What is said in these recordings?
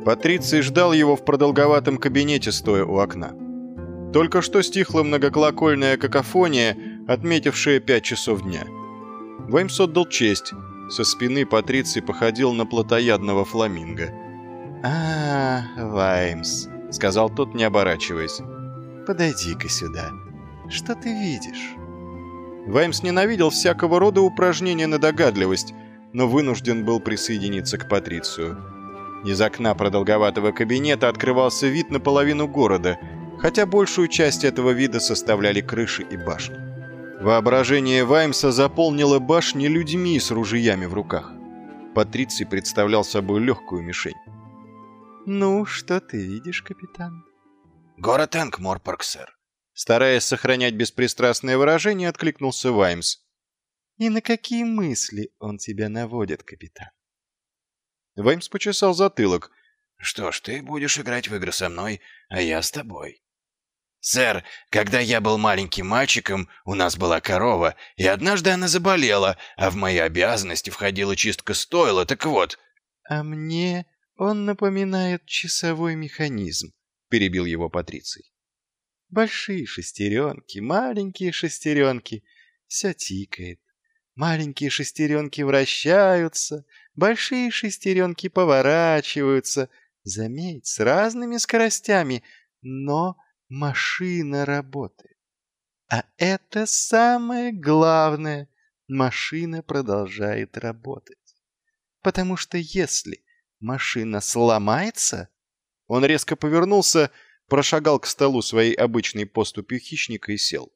Патриций ждал его в продолговатом кабинете, стоя у окна. Только что стихла многоколокольная какофония, отметившая 5 часов дня. Ваймс отдал честь. Со спины Патриций походил на плотоядного фламинго. Ваймс», — сказал тот, не оборачиваясь. «Подойди-ка сюда. Что ты видишь?» Ваймс ненавидел всякого рода упражнения на догадливость, но вынужден был присоединиться к Патрицию. Из окна продолговатого кабинета открывался вид на половину города, хотя большую часть этого вида составляли крыши и башни. Воображение Ваймса заполнило башни людьми с ружьями в руках. Патриций представлял собой легкую мишень. «Ну, что ты видишь, капитан?» «Город Анкморпорк, сэр». Стараясь сохранять беспристрастное выражение, откликнулся Ваймс. «И на какие мысли он тебя наводит, капитан?» Ваймс почесал затылок. «Что ж, ты будешь играть в игры со мной, а я с тобой. Сэр, когда я был маленьким мальчиком, у нас была корова, и однажды она заболела, а в мои обязанности входила чистка стойла, так вот...» «А мне он напоминает часовой механизм», — перебил его Патриций. «Большие шестеренки, маленькие шестеренки, все тикает. Маленькие шестеренки вращаются, большие шестеренки поворачиваются, заметь, с разными скоростями, но машина работает. А это самое главное, машина продолжает работать. Потому что если машина сломается...» Он резко повернулся, прошагал к столу своей обычной поступью хищника и сел.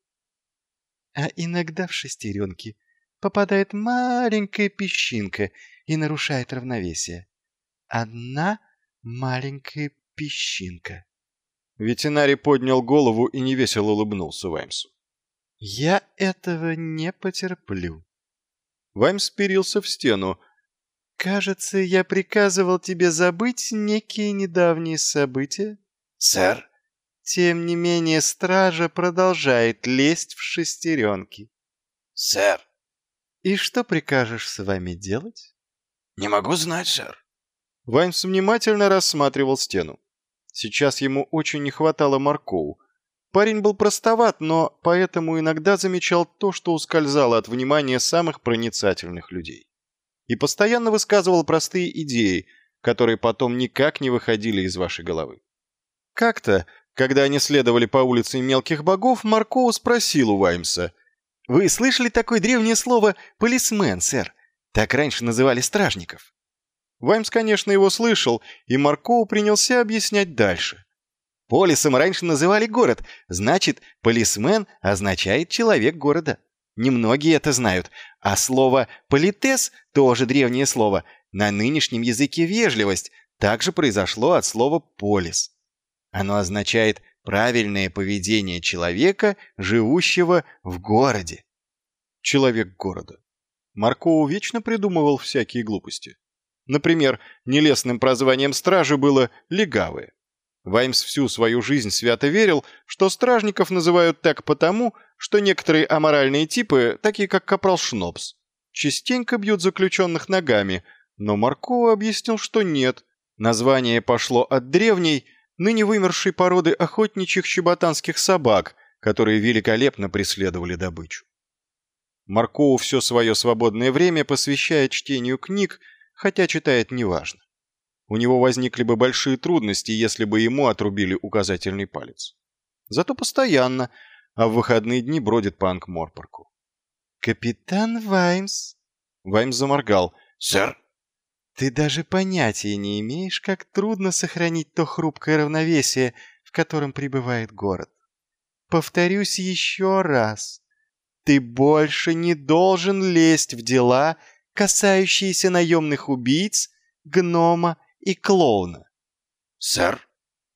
«А иногда в шестеренки попадает маленькая песчинка и нарушает равновесие. Одна маленькая песчинка». Ветеринарий поднял голову и невесело улыбнулся Ваймсу. «Я этого не потерплю». Ваймс вперился в стену. «Кажется, я приказывал тебе забыть некие недавние события». «Сэр?» «Тем не менее, стража продолжает лезть в шестеренки». «Сэр?» «И что прикажешь с вами делать?» «Не могу знать, сэр». Ваймс внимательно рассматривал стену. Сейчас ему очень не хватало Маркоу. Парень был простоват, но поэтому иногда замечал то, что ускользало от внимания самых проницательных людей. И постоянно высказывал простые идеи, которые потом никак не выходили из вашей головы. Как-то, когда они следовали по улице мелких богов, Маркоу спросил у Ваймса: «Вы слышали такое древнее слово «полисмен», сэр? Так раньше называли стражников». Ваймс, конечно, его слышал, и Маркоу принялся объяснять дальше. «Полисом раньше называли город, значит, полисмен означает человек города. Немногие это знают, а слово «политес» тоже древнее слово, на нынешнем языке вежливость, также произошло от слова «полис». Оно означает правильное поведение человека, живущего в городе. Человек города. Маркоу вечно придумывал всякие глупости. Например, нелестным прозванием стражи было «легавые». Ваймс всю свою жизнь свято верил, что стражников называют так потому, что некоторые аморальные типы, такие как капрал Шнобс, частенько бьют заключенных ногами, но Маркоу объяснил, что нет. Название пошло от древней, ныне вымершей породы охотничьих чеботанских собак, которые великолепно преследовали добычу. Маркоу все свое свободное время посвящает чтению книг, хотя читает неважно. У него возникли бы большие трудности, если бы ему отрубили указательный палец. Зато постоянно, а в выходные дни бродит по Анкморпорку. «Капитан Ваймс!» Ваймс заморгал. «Сэр?» «Ты даже понятия не имеешь, как трудно сохранить то хрупкое равновесие, в котором пребывает город. Повторюсь еще раз. Ты больше не должен лезть в дела, касающиеся наемных убийц, гнома и клоуна». «Сэр?»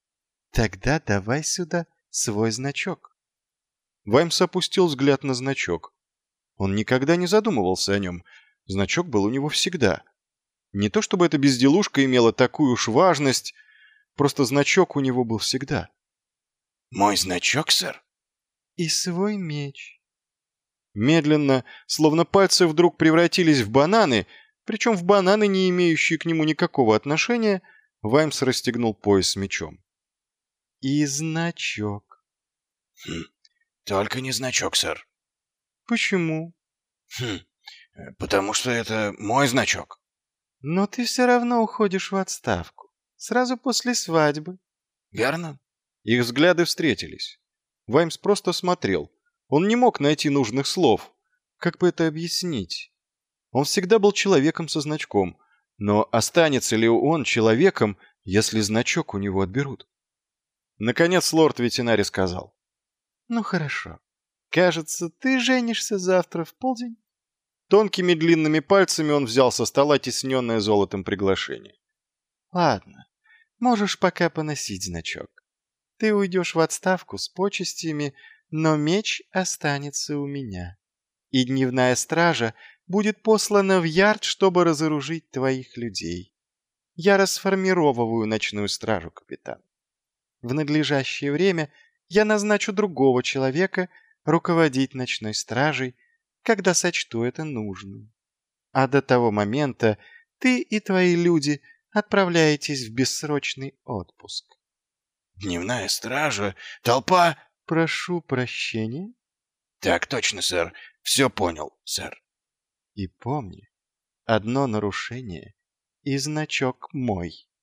«Тогда давай сюда свой значок». Ваймс опустил взгляд на значок. Он никогда не задумывался о нем. Значок был у него всегда. Не то чтобы эта безделушка имела такую уж важность, просто значок у него был всегда. «Мой значок, сэр?» «И свой меч». Медленно, словно пальцы вдруг превратились в бананы, причем в бананы, не имеющие к нему никакого отношения, Ваймс расстегнул пояс с мечом. И значок. Только не значок, сэр. Почему? Потому что это мой значок. Но ты все равно уходишь в отставку. Сразу после свадьбы. Верно? Их взгляды встретились. Ваймс просто смотрел. Он не мог найти нужных слов. Как бы это объяснить? Он всегда был человеком со значком. Но останется ли он человеком, если значок у него отберут? Наконец лорд-ветеринарий сказал. Ну хорошо. Кажется, ты женишься завтра в полдень? Тонкими длинными пальцами он взял со стола тисненное золотом приглашение. Ладно, можешь пока поносить значок. Ты уйдешь в отставку с почестями, но меч останется у меня. И дневная стража будет послана в ярд, чтобы разоружить твоих людей. Я расформировываю ночную стражу, капитан. В надлежащее время я назначу другого человека руководить ночной стражей, когда сочту это нужным. А до того момента ты и твои люди отправляетесь в бессрочный отпуск. Дневная стража, толпа... Прошу прощения. Так точно, сэр. Все понял, сэр. И помни, одно нарушение, и значок мой.